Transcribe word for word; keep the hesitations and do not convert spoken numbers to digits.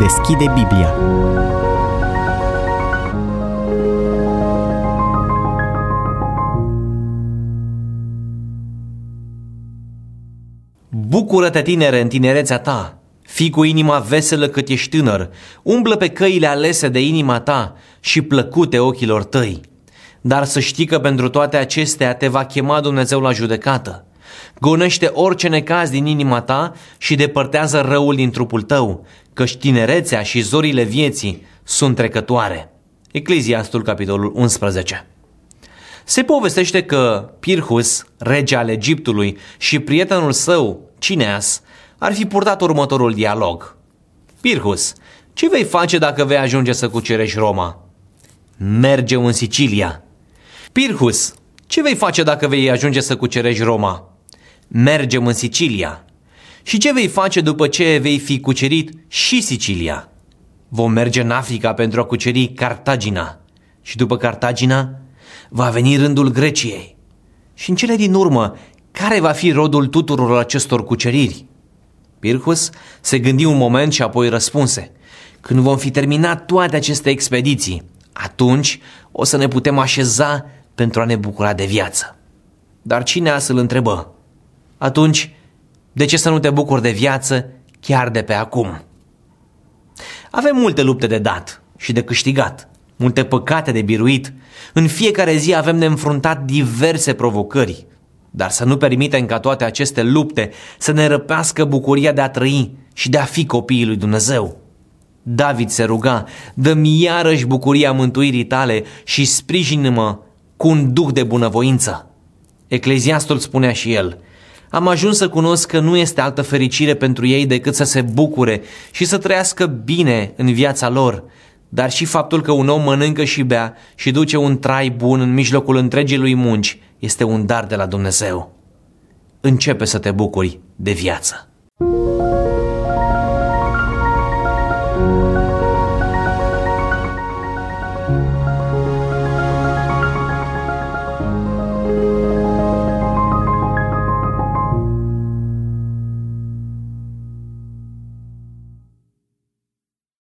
deschide Biblia. Bucură-te, tinere, în tinerețea ta, fii cu inima veselă cât ești tânăr, umblă pe căile alese de inima ta și plăcute ochilor tăi. Dar să știi că pentru toate acestea te va chema Dumnezeu la judecată. Gonește orice necaz din inima ta și depărtează răul din trupul tău, căci tinerețea și zorile vieții sunt trecătoare. Ecleziastul, capitolul unsprezece. Se povestește că Pirhus, rege al Egiptului, și prietenul său, Cineas, ar fi purtat următorul dialog. Pirhus, ce vei face dacă vei ajunge să cucerești Roma? Merge în Sicilia. Pirhus, ce vei face dacă vei ajunge să cucerești Roma? Mergem în Sicilia. Și ce vei face după ce vei fi cucerit și Sicilia? Vom merge în Africa pentru a cuceri Cartagina. Și după Cartagina va veni rândul Greciei. Și în cele din urmă, care va fi rodul tuturor acestor cuceriri? Pirhus se gândi un moment și apoi răspunse: când vom fi terminat toate aceste expediții, atunci o să ne putem așeza pentru a ne bucura de viață. Dar Cineas îl întrebă: atunci, de ce să nu te bucuri de viață chiar de pe acum? Avem multe lupte de dat și de câștigat, multe păcate de biruit. În fiecare zi avem de înfruntat diverse provocări, dar să nu permitem ca toate aceste lupte să ne răpească bucuria de a trăi și de a fi copiii lui Dumnezeu. David se ruga: dă-mi iarăși bucuria mântuirii tale și sprijină-mă cu un duh de bunăvoință. Ecleziastul spunea și el: am ajuns să cunosc că nu este altă fericire pentru ei decât să se bucure și să trăiască bine în viața lor, dar și faptul că un om mănâncă și bea și duce un trai bun în mijlocul întregii lui munci este un dar de la Dumnezeu. Începe să te bucuri de viață.